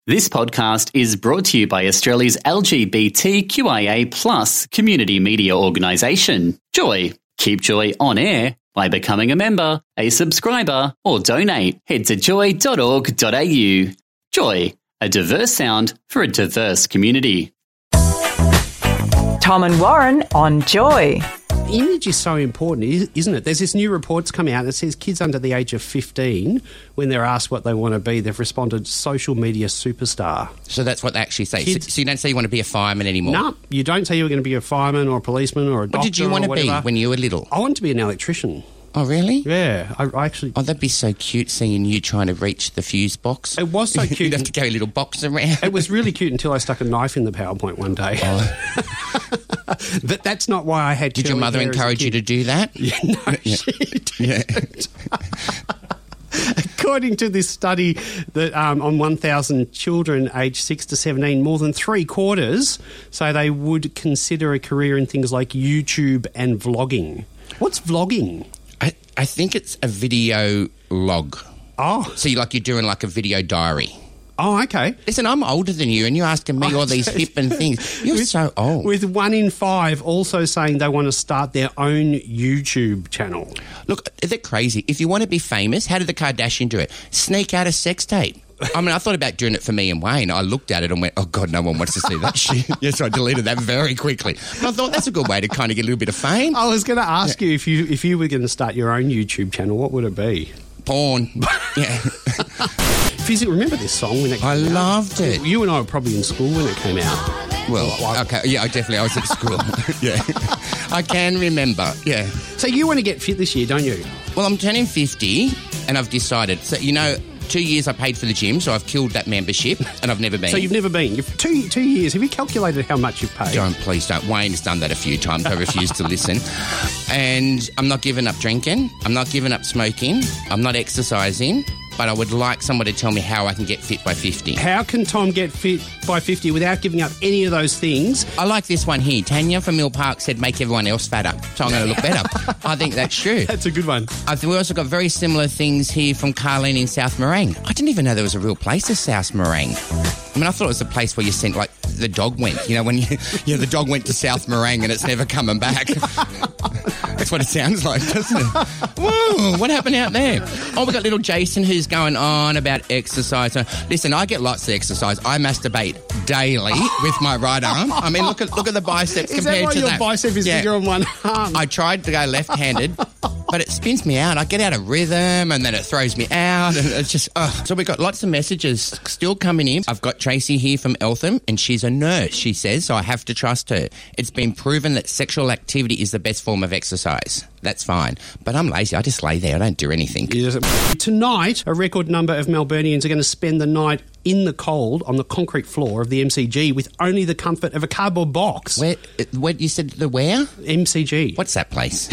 This podcast is brought to you by Australia's LGBTQIA+ community media organisation, Joy. Keep Joy on air by becoming a member, a subscriber, or donate. Head to joy.org.au. Joy, a diverse sound for a diverse community. Tom and Warren on Joy. Image is so important, isn't it? There's this new report that's come out that says kids under the age of 15, when they're asked what they want to be, they've responded social media superstar. So that's what they actually say. Kids, so you don't say you want to be a fireman anymore? No, you don't say you're going to be a fireman or a policeman or a doctor. What did you want to be when you were little? I wanted to be an electrician. Oh, really? Yeah, I actually... Oh, that'd be so cute seeing you trying to reach the fuse box. It was so cute. You'd have to carry a little box around. It was really cute until I stuck a knife in the PowerPoint one day. Oh. But that's not why I had Did your mother encourage you to do that? Yeah, no, she didn't. According to this study, that on 1,000 children aged 6 to 17, more than 3/4 say they would consider a career in things like YouTube and vlogging. What's vlogging? I think it's a video log. Oh. So you're doing like a video diary. Oh, okay. Listen, I'm older than you and you're asking me all these hip and things. You're so old. With 1 in 5 also saying they want to start their own YouTube channel. Look, is it crazy? If you want to be famous, how did the Kardashian do it? Sneak out a sex tape. I mean, I thought about doing it for me and Wayne. I looked at it and went, oh, God, no one wants to see that shit. Yes, so I deleted that very quickly. But I thought that's a good way to kind of get a little bit of fame. I was going to ask you, if you were going to start your own YouTube channel, what would it be? Porn. Yeah. Fizzy, remember this song when it came out? I loved it. You and I were probably in school when it came out. Well, okay, yeah, I was at school. Yeah. I can remember, yeah. So you want to get fit this year, don't you? Well, I'm turning 50 and I've decided, 2 years I paid for the gym, so I've killed that membership and I've never been. So you've never been? You've 2 years. Have you calculated how much you've paid? Please don't. Wayne's done that a few times. I refuse to listen. And I'm not giving up drinking. I'm not giving up smoking. I'm not exercising. But I would like someone to tell me how I can get fit by 50. How can Tom get fit by 50 without giving up any of those things? I like this one here. Tanya from Mill Park said make everyone else fatter, so I'm going to look better. I think that's true. That's a good one. We also got very similar things here from Carlene in South Morang. I didn't even know there was a real place in South Morang. I mean, I thought it was a place where you sent, the dog went. When the dog went to South Morang and it's never coming back. That's what it sounds like, doesn't it? Whoa, what happened out there? Oh, we got little Jason who's going on about exercise. Listen, I get lots of exercise. I masturbate daily with my right arm. I mean, look at the biceps compared to that. Is that why your bicep is bigger on one arm? I tried to go left-handed, but it spins me out. I get out of rhythm and then it throws me out and it's just, So we got lots of messages still coming in. I've got Tracy here from Eltham and she's a nurse, she says, so I have to trust her. It's been proven that sexual activity is the best form of exercise. That's fine. But I'm lazy. I just lay there. I don't do anything. Tonight, a record number of Melburnians are going to spend the night in the cold on the concrete floor of the MCG with only the comfort of a cardboard box. Where you said the where? MCG. What's that place?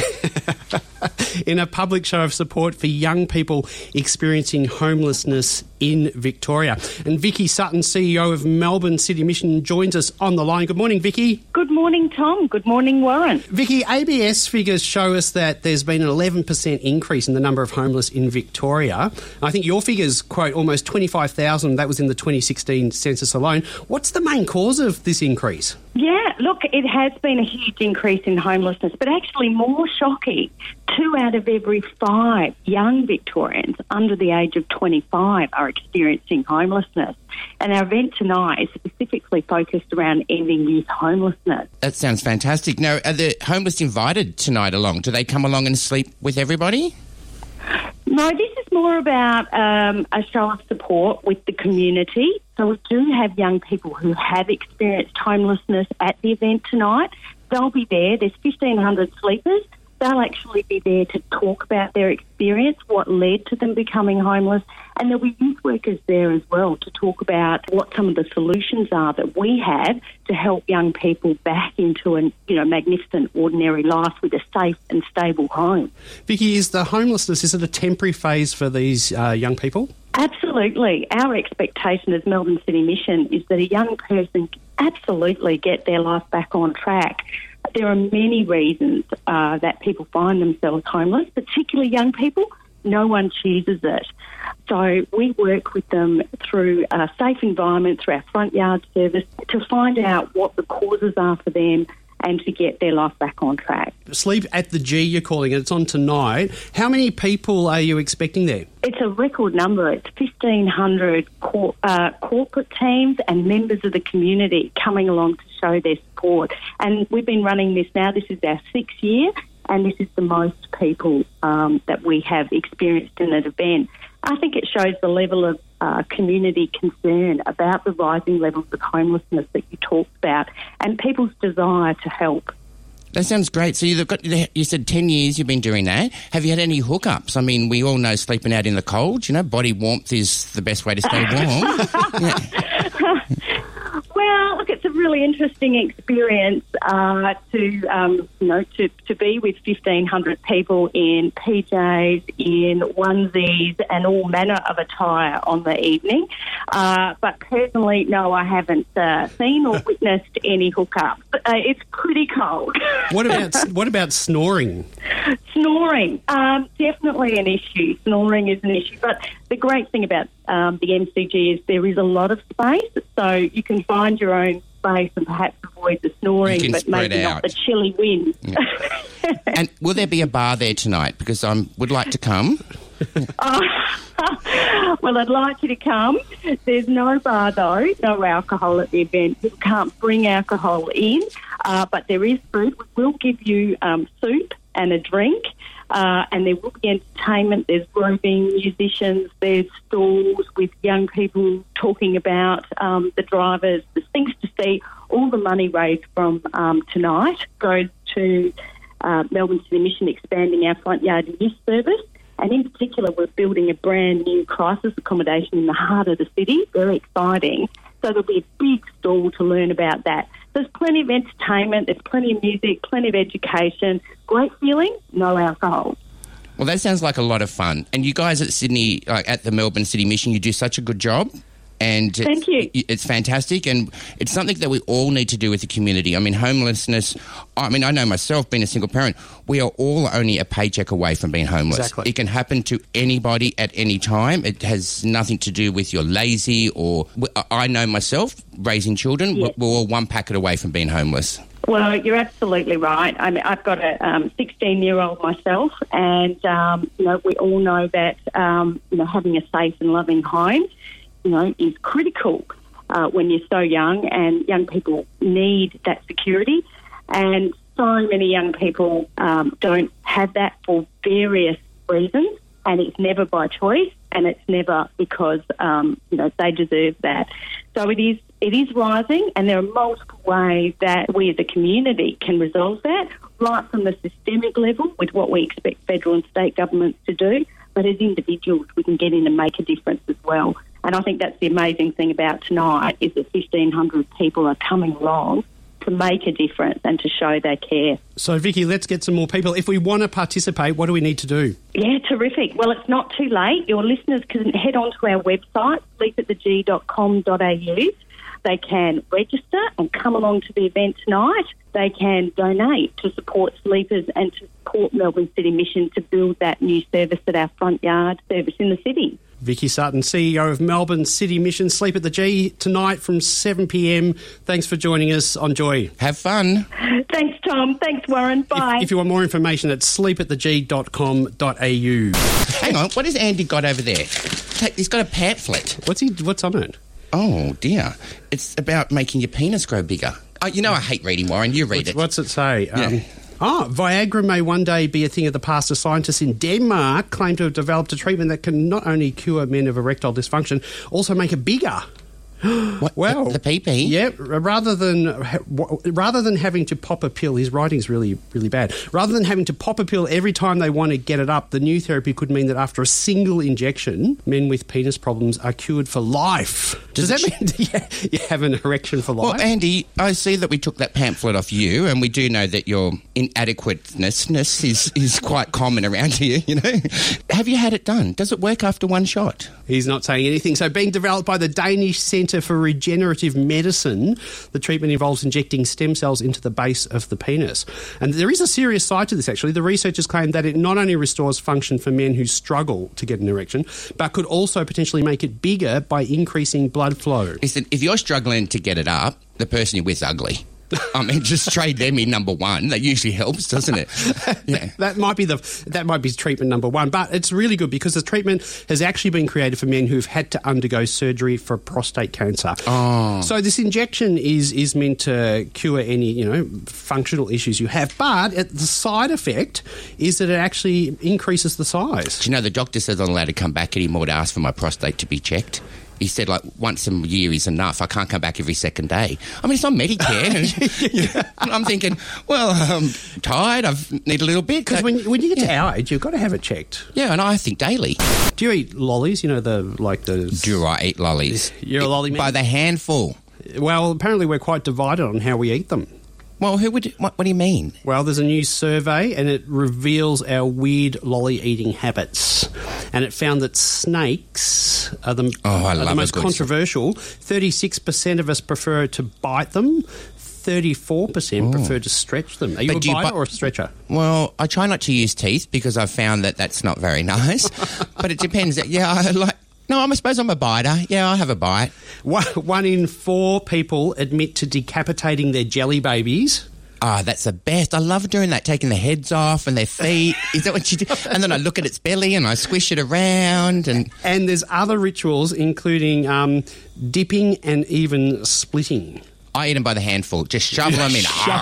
In a public show of support for young people experiencing homelessness in Victoria. And Vicky Sutton, CEO of Melbourne City Mission, joins us on the line. Good morning, Vicky. Good morning, Tom. Good morning, Warren. Vicky, ABS figures show us that there's been an 11% increase in the number of homeless in Victoria. I think your figures quote almost 25,000. That was in the 2016 census alone. What's the main cause of this increase? Yeah, look, it has been a huge increase in homelessness, but actually more shocking, 2 out of every 5 young Victorians under the age of 25 are experiencing homelessness. And our event tonight is specifically focused around ending youth homelessness. That sounds fantastic. Now, are the homeless invited tonight along? Do they come along and sleep with everybody? No, this is more about a show of support with the community. So we do have young people who have experienced homelessness at the event tonight. They'll be there. There's 1,500 sleepers. They'll actually be there to talk about their experience, what led to them becoming homeless, and there'll be youth workers there as well to talk about what some of the solutions are that we have to help young people back into a magnificent ordinary life with a safe and stable home. Vicky, is the homelessness, is it a temporary phase for these young people? Absolutely. Our expectation as Melbourne City Mission is that a young person can absolutely get their life back on track. There are many reasons that people find themselves homeless, particularly young people. no one chooses it. So we work with them through a safe environment, through our front yard service, to find out what the causes are for them and to get their life back on track. Sleep at the G, you're calling it. It's on tonight. How many people are you expecting there? It's a record number. It's 1,500 corporate teams and members of the community coming along to show their support. And we've been running this now. This is our 6th year, and this is the most people that we have experienced in an event. I think it shows the level of community concern about the rising levels of homelessness that you talked about and people's desire to help. That sounds great. So you said 10 years you've been doing that. Have you had any hookups? I mean, we all know sleeping out in the cold, body warmth is the best way to stay warm. Yeah. Well, look, it's a really interesting experience to be with 1,500 people in PJs, in onesies, and all manner of attire on the evening. But personally, no, I haven't seen or witnessed any hookups. It's pretty cold. What about snoring? Snoring, definitely an issue. Snoring is an issue. But the great thing about the MCG is there is a lot of space, so you can find your own space and perhaps avoid the snoring, but maybe not the chilly wind. Yeah. And will there be a bar there tonight? Because I would like to come. Well, I'd like you to come. There's no bar, though, no alcohol at the event. You can't bring alcohol in, but there is food. We will give you soup and a drink. And there will be entertainment. There's roving musicians. There's stalls with young people talking about the drivers. There's things to see. All the money raised from tonight goes to Melbourne City Mission expanding our front yard youth service. And in particular, we're building a brand new crisis accommodation in the heart of the city. Very exciting. So there'll be a big stall to learn about that. There's plenty of entertainment, there's plenty of music, plenty of education. Great feeling, no alcohol. Well, that sounds like a lot of fun. And you guys at Sydney, at the Melbourne City Mission, you do such a good job. And thank you. It's fantastic, and it's something that we all need to do with the community. I mean, homelessness, I know myself, being a single parent, we are all only a paycheck away from being homeless. Exactly. It can happen to anybody at any time. It has nothing to do with you're lazy or... I know myself, raising children, yes. We're all one packet away from being homeless. Well, you're absolutely right. I mean, I've got a 16-year-old myself, and, we all know that, having a safe and loving home, is critical when you're so young, and young people need that security. And so many young people don't have that for various reasons, and it's never by choice, and it's never because, they deserve that. So it is rising, and there are multiple ways that we as a community can resolve that, right from the systemic level with what we expect federal and state governments to do, but as individuals we can get in and make a difference as well. And I think that's the amazing thing about tonight is that 1,500 people are coming along to make a difference and to show their care. So, Vicky, let's get some more people. If we want to participate, what do we need to do? Yeah, terrific. Well, it's not too late. Your listeners can head onto our website, sleepattheg.com.au. They can register and come along to the event tonight. They can donate to support sleepers and to support Melbourne City Mission to build that new service at our front yard service in the city. Vicky Sutton, CEO of Melbourne City Mission. Sleep at the G tonight from 7 p.m. Thanks for joining us on Joy. Have fun. Thanks, Tom. Thanks, Warren. Bye. If you want more information, it's sleepattheg.com.au. Hang on, what has Andy got over there? He's got a pamphlet. What's on it? Oh, dear. It's about making your penis grow bigger. I hate reading, Warren. You read it. What's it say? Yeah. Viagra may one day be a thing of the past as scientists in Denmark claim to have developed a treatment that can not only cure men of erectile dysfunction, also make it bigger. What, well, the PP? Yeah, rather than having to pop a pill, his writing's really, really bad. Rather than having to pop a pill every time they want to get it up, the new therapy could mean that after a single injection, men with penis problems are cured for life. Does that mean you have an erection for life? Well, Andy, I see that we took that pamphlet off you, and we do know that your inadequateness is quite common around here, Have you had it done? Does it work after one shot? He's not saying anything. So being developed by the Danish Centre for Regenerative Medicine, the treatment involves injecting stem cells into the base of the penis. And there is a serious side to this, actually. The researchers claim that it not only restores function for men who struggle to get an erection, but could also potentially make it bigger by increasing blood flow. Listen, if you're struggling to get it up, the person you're with's ugly. I mean, just trade them in number one. That usually helps, doesn't it? Yeah. That might be treatment number one, but it's really good because the treatment has actually been created for men who've had to undergo surgery for prostate cancer. Oh. So this injection is meant to cure any, functional issues you have, but the side effect is that it actually increases the size. Do you know the doctor says I'm not allowed to come back anymore to ask for my prostate to be checked? He said, once a year is enough. I can't come back every second day. I mean, it's not Medicare. And I'm thinking, well, I'm tired. I need a little bit. Because when you get to our age, you've got to have it checked. Yeah, and I think daily. Do you eat lollies? Do I eat lollies? You're a lolly man? By the handful. Well, apparently we're quite divided on how we eat them. Well, what do you mean? Well, there's a new survey and it reveals our weird lolly eating habits. And it found that snakes are the most controversial. 36% of us prefer to bite them. 34% prefer to stretch them. Are you a biter or a stretcher? Well, I try not to use teeth because I've found that that's not very nice. But it depends. Yeah, No, I suppose I'm a biter. Yeah, I have a bite. 1 in 4 people admit to decapitating their jelly babies. Oh, that's the best. I love doing that, taking the heads off and their feet. Is that what you do? And then I look at its belly and I squish it around. And there's other rituals, including dipping and even splitting. I eat them by the handful. Just shovel them in.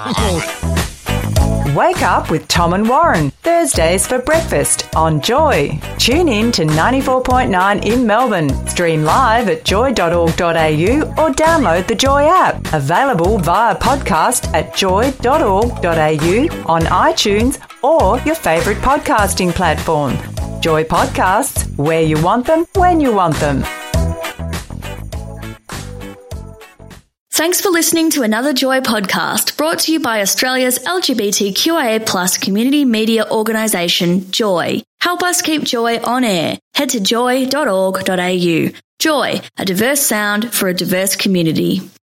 Wake up with Tom and Warren, Thursdays for breakfast on Joy. Tune in to 94.9 in Melbourne. Stream live at joy.org.au or download the Joy app. Available via podcast at joy.org.au, on iTunes or your favourite podcasting platform. Joy Podcasts, where you want them, when you want them. Thanks for listening to another Joy podcast brought to you by Australia's LGBTQIA+ community media organisation, Joy. Help us keep Joy on air. Head to joy.org.au. Joy, a diverse sound for a diverse community.